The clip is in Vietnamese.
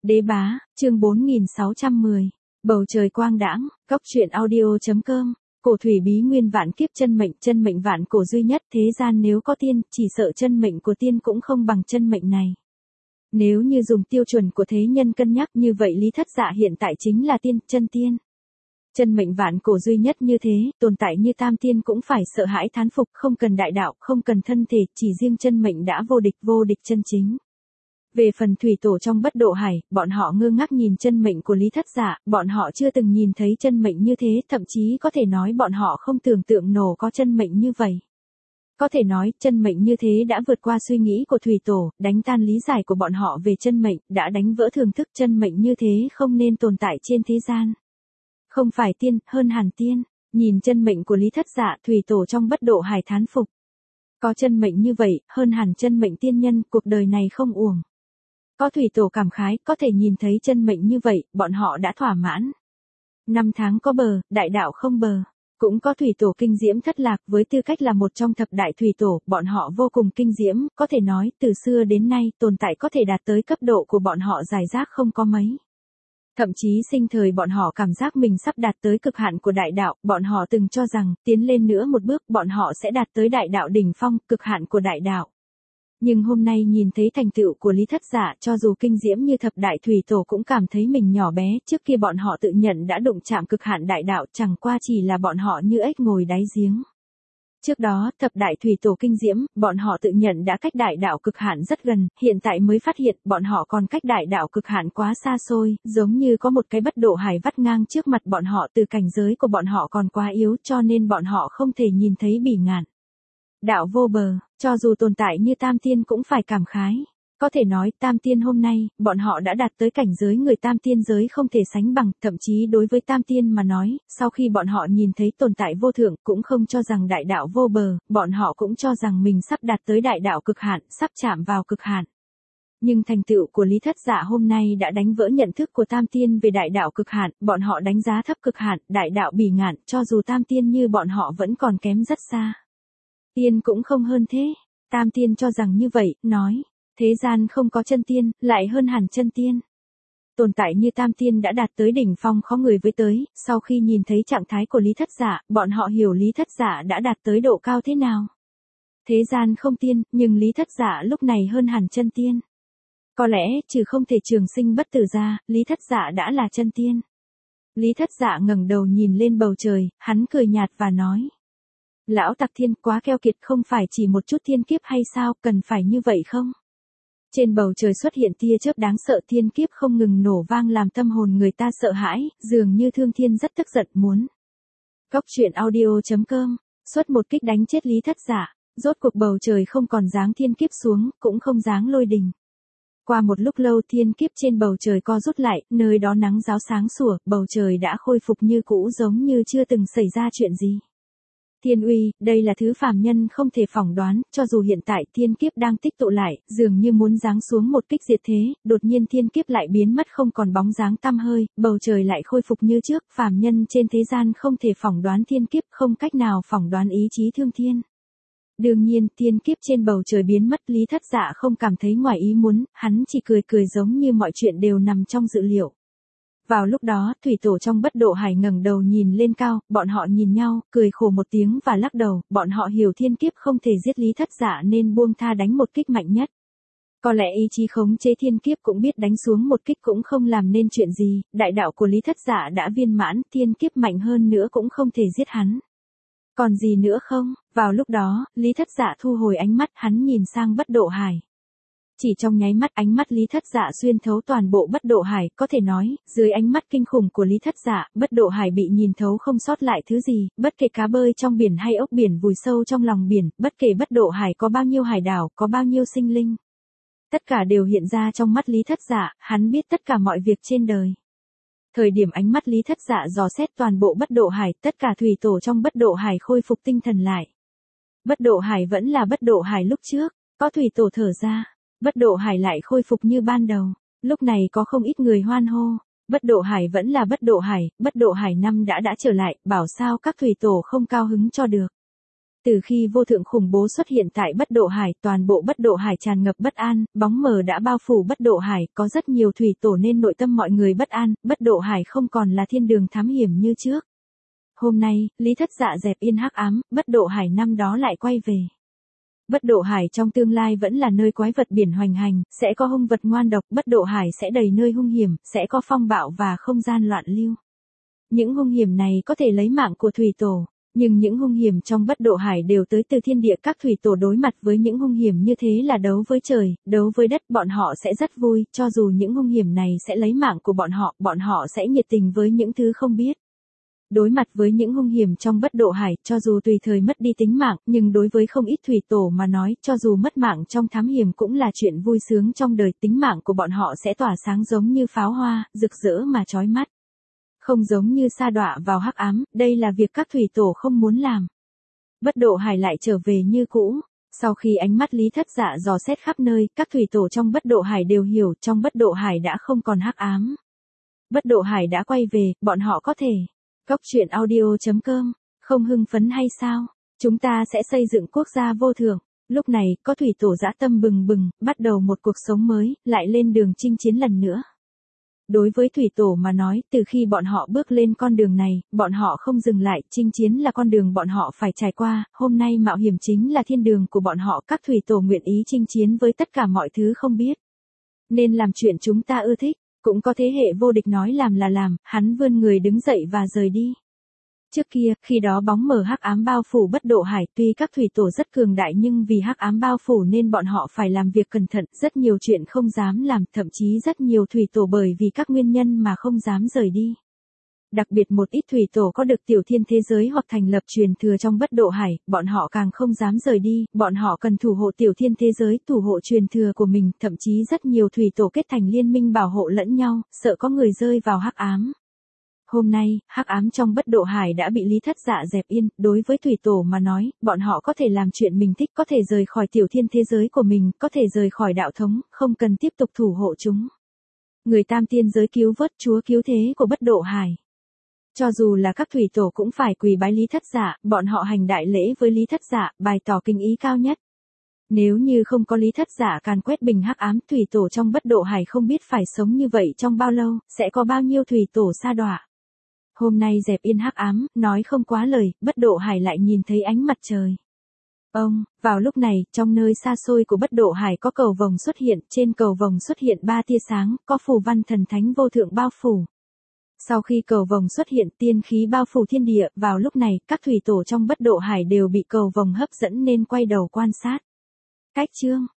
Đế bá, chương 4610. Bầu trời quang đãng, góc truyện audio.com. Cổ thủy bí nguyên vạn kiếp chân mệnh vạn cổ duy nhất, thế gian nếu có tiên, chỉ sợ chân mệnh của tiên cũng không bằng chân mệnh này. Nếu như dùng tiêu chuẩn của thế nhân cân nhắc như vậy Lý Thất Dạ hiện tại chính là tiên, chân tiên. Chân mệnh vạn cổ duy nhất như thế, tồn tại như tam tiên cũng phải sợ hãi thán phục, không cần đại đạo, không cần thân thể, chỉ riêng chân mệnh đã vô địch chân chính. Về phần thủy tổ trong bất độ hải, bọn họ ngơ ngác nhìn chân mệnh của Lý Thất Dạ, bọn họ chưa từng nhìn thấy chân mệnh như thế, thậm chí có thể nói bọn họ không tưởng tượng nổi có chân mệnh như vậy. Có thể nói, chân mệnh như thế đã vượt qua suy nghĩ của thủy tổ, đánh tan lý giải của bọn họ về chân mệnh, đã đánh vỡ thường thức chân mệnh như thế không nên tồn tại trên thế gian. Không phải tiên, hơn hẳn tiên, nhìn chân mệnh của Lý Thất Dạ, thủy tổ trong bất độ hải thán phục. Có chân mệnh như vậy, hơn hẳn chân mệnh tiên nhân, cuộc đời này không uổng. Có thủy tổ cảm khái, có thể nhìn thấy chân mệnh như vậy, bọn họ đã thỏa mãn. Năm tháng có bờ, đại đạo không bờ. Cũng có thủy tổ kinh diễm thất lạc, với tư cách là một trong thập đại thủy tổ, bọn họ vô cùng kinh diễm, có thể nói, từ xưa đến nay, tồn tại có thể đạt tới cấp độ của bọn họ rải rác không có mấy. Thậm chí sinh thời bọn họ cảm giác mình sắp đạt tới cực hạn của đại đạo, bọn họ từng cho rằng, tiến lên nữa một bước, bọn họ sẽ đạt tới đại đạo đỉnh phong, cực hạn của đại đạo. Nhưng hôm nay nhìn thấy thành tựu của Lý Thất Dạ, cho dù kinh diễm như thập đại thủy tổ cũng cảm thấy mình nhỏ bé, trước kia bọn họ tự nhận đã đụng chạm cực hạn đại đạo, chẳng qua chỉ là bọn họ như ếch ngồi đáy giếng. Trước đó, thập đại thủy tổ kinh diễm, bọn họ tự nhận đã cách đại đạo cực hạn rất gần, hiện tại mới phát hiện bọn họ còn cách đại đạo cực hạn quá xa xôi, giống như có một cái bất độ hải vắt ngang trước mặt bọn họ, từ cảnh giới của bọn họ còn quá yếu, cho nên bọn họ không thể nhìn thấy bỉ ngạn. Đạo vô bờ, cho dù tồn tại như tam tiên cũng phải cảm khái. Có thể nói tam tiên hôm nay, bọn họ đã đạt tới cảnh giới người tam tiên giới không thể sánh bằng, thậm chí đối với tam tiên mà nói, sau khi bọn họ nhìn thấy tồn tại vô thượng cũng không cho rằng đại đạo vô bờ, bọn họ cũng cho rằng mình sắp đạt tới đại đạo cực hạn, sắp chạm vào cực hạn. Nhưng thành tựu của Lý Thất Dạ hôm nay đã đánh vỡ nhận thức của tam tiên về đại đạo cực hạn, bọn họ đánh giá thấp cực hạn, đại đạo bỉ ngạn, cho dù tam tiên như bọn họ vẫn còn kém rất xa. Tiên cũng không hơn thế. Tam tiên cho rằng như vậy, nói, thế gian không có chân tiên, lại hơn hẳn chân tiên. Tồn tại như tam tiên đã đạt tới đỉnh phong khó người với tới, sau khi nhìn thấy trạng thái của Lý Thất Dạ, bọn họ hiểu Lý Thất Dạ đã đạt tới độ cao thế nào. Thế gian không tiên, nhưng Lý Thất Dạ lúc này hơn hẳn chân tiên. Có lẽ, trừ không thể trường sinh bất tử ra, Lý Thất Dạ đã là chân tiên. Lý Thất Dạ ngẩng đầu nhìn lên bầu trời, hắn cười nhạt và nói. Lão Tặc Thiên quá keo kiệt, không phải chỉ một chút thiên kiếp hay sao, cần phải như vậy không? Trên bầu trời xuất hiện tia chớp đáng sợ, thiên kiếp không ngừng nổ vang làm tâm hồn người ta sợ hãi, dường như Thương Thiên rất tức giận muốn. Góc truyện audio.com, xuất một kích đánh chết Lý Thất Dạ, rốt cuộc bầu trời không còn dáng thiên kiếp xuống, cũng không dáng lôi đình. Qua một lúc lâu thiên kiếp trên bầu trời co rút lại, nơi đó nắng ráo sáng sủa, bầu trời đã khôi phục như cũ giống như chưa từng xảy ra chuyện gì. Thiên uy, đây là thứ phàm nhân không thể phỏng đoán, cho dù hiện tại thiên kiếp đang tích tụ lại, dường như muốn giáng xuống một kích diệt thế, đột nhiên thiên kiếp lại biến mất không còn bóng dáng tăm hơi, bầu trời lại khôi phục như trước, phàm nhân trên thế gian không thể phỏng đoán thiên kiếp, không cách nào phỏng đoán ý chí Thương Thiên. Đương nhiên, thiên kiếp trên bầu trời biến mất, Lý Thất Dạ không cảm thấy ngoài ý muốn, hắn chỉ cười giống như mọi chuyện đều nằm trong dự liệu. Vào lúc đó, thủy tổ trong bất độ hải ngẩng đầu nhìn lên cao, bọn họ nhìn nhau, cười khổ một tiếng và lắc đầu, bọn họ hiểu thiên kiếp không thể giết Lý Thất Dạ nên buông tha đánh một kích mạnh nhất. Có lẽ ý chí khống chế thiên kiếp cũng biết đánh xuống một kích cũng không làm nên chuyện gì, đại đạo của Lý Thất Dạ đã viên mãn, thiên kiếp mạnh hơn nữa cũng không thể giết hắn. Còn gì nữa không? Vào lúc đó, Lý Thất Dạ thu hồi ánh mắt, hắn nhìn sang bất độ hải. Chỉ trong nháy mắt ánh mắt Lý Thất Dạ xuyên thấu toàn bộ bất độ hải, có thể nói, dưới ánh mắt kinh khủng của Lý Thất Dạ, bất độ hải bị nhìn thấu không sót lại thứ gì, bất kể cá bơi trong biển hay ốc biển vùi sâu trong lòng biển, bất kể bất độ hải có bao nhiêu hải đảo, có bao nhiêu sinh linh. Tất cả đều hiện ra trong mắt Lý Thất Dạ, hắn biết tất cả mọi việc trên đời. Thời điểm ánh mắt Lý Thất Dạ dò xét toàn bộ bất độ hải, tất cả thủy tổ trong bất độ hải khôi phục tinh thần lại. Bất độ hải vẫn là bất độ hải lúc trước, có thủy tổ thở ra. Bất độ hải lại khôi phục như ban đầu, lúc này có không ít người hoan hô, bất độ hải vẫn là bất độ hải năm đã trở lại, bảo sao các thủy tổ không cao hứng cho được. từ khi vô thượng khủng bố xuất hiện tại Bất Độ Hải, toàn bộ Bất Độ Hải tràn ngập bất an, bóng mờ đã bao phủ Bất Độ Hải, có rất nhiều thủy tổ nên nội tâm mọi người bất an, Bất Độ Hải không còn là thiên đường thám hiểm như trước. Hôm nay, Lý Thất Dạ dẹp yên hắc ám, Bất Độ Hải năm đó lại quay về. Bất Độ Hải trong tương lai vẫn là nơi quái vật biển hoành hành, sẽ có hung vật ngoan độc, Bất Độ Hải sẽ đầy nơi hung hiểm, sẽ có phong bạo và không gian loạn lưu. Những hung hiểm này có thể lấy mạng của thủy tổ, nhưng những hung hiểm trong Bất Độ Hải đều tới từ thiên địa, các thủy tổ đối mặt với những hung hiểm như thế là đấu với trời, đấu với đất, bọn họ sẽ rất vui, cho dù những hung hiểm này sẽ lấy mạng của bọn họ sẽ nhiệt tình với những thứ không biết. Đối mặt với những hung hiểm trong Bất Độ Hải, cho dù tùy thời mất đi tính mạng, nhưng đối với không ít thủy tổ mà nói, cho dù mất mạng trong thám hiểm cũng là chuyện vui sướng trong đời, tính mạng của bọn họ sẽ tỏa sáng giống như pháo hoa, rực rỡ mà chói mắt. Không giống như sa đọa vào hắc ám, đây là việc các thủy tổ không muốn làm. Bất Độ Hải lại trở về như cũ. Sau khi ánh mắt Lý Thất Dạ dò xét khắp nơi, các thủy tổ trong Bất Độ Hải đều hiểu, trong Bất Độ Hải đã không còn hắc ám. Bất Độ Hải đã quay về, bọn họ có thể. Cốc truyện audio.com, không hưng phấn hay sao? Chúng ta sẽ xây dựng quốc gia vô thượng. Lúc này, có thủy tổ dã tâm bừng bừng, bắt đầu một cuộc sống mới, lại lên đường chinh chiến lần nữa. Đối với thủy tổ mà nói, từ khi bọn họ bước lên con đường này, bọn họ không dừng lại, chinh chiến là con đường bọn họ phải trải qua, hôm nay mạo hiểm chính là thiên đường của bọn họ, các thủy tổ nguyện ý chinh chiến với tất cả mọi thứ không biết. Nên làm chuyện chúng ta ưa thích, cũng có thế hệ vô địch nói làm là làm, hắn vươn người đứng dậy và rời đi. Trước kia, khi đó bóng mờ hắc ám bao phủ Bất Độ Hải, tuy các thủy tổ rất cường đại nhưng vì hắc ám bao phủ nên bọn họ phải làm việc cẩn thận, rất nhiều chuyện không dám làm, thậm chí rất nhiều thủy tổ bởi vì các nguyên nhân mà không dám rời đi. Đặc biệt một ít thủy tổ có được tiểu thiên thế giới hoặc thành lập truyền thừa trong Bất Độ Hải, bọn họ càng không dám rời đi, bọn họ cần thủ hộ tiểu thiên thế giới, thủ hộ truyền thừa của mình, thậm chí rất nhiều thủy tổ kết thành liên minh bảo hộ lẫn nhau, sợ có người rơi vào hắc ám. Hôm nay, hắc ám trong Bất Độ Hải đã bị Lý Thất Dạ dẹp yên, đối với thủy tổ mà nói, bọn họ có thể làm chuyện mình thích, có thể rời khỏi tiểu thiên thế giới của mình, có thể rời khỏi đạo thống, không cần tiếp tục thủ hộ chúng. Người tam tiên giới cứu vớt chúa cứu thế của Bất Độ Hải. Cho dù là các thủy tổ cũng phải quỳ bái Lý Thất Dạ, bọn họ hành đại lễ với Lý Thất Dạ, bày tỏ kính ý cao nhất. Nếu như không có Lý Thất Dạ càn quét bình hắc ám, thủy tổ trong Bất Độ Hải không biết phải sống như vậy trong bao lâu, sẽ có bao nhiêu thủy tổ sa đọa. Hôm nay dẹp yên hắc ám, nói không quá lời, Bất Độ Hải lại nhìn thấy ánh mặt trời. Vào lúc này, trong nơi xa xôi của Bất Độ Hải có cầu vồng xuất hiện, trên cầu vồng xuất hiện 3 tia sáng, có phù văn thần thánh vô thượng bao phủ. Sau khi cầu vồng xuất hiện, tiên khí bao phủ thiên địa, vào lúc này, các thủy tổ trong Bất Độ Hải đều bị cầu vồng hấp dẫn nên quay đầu quan sát. Cách chương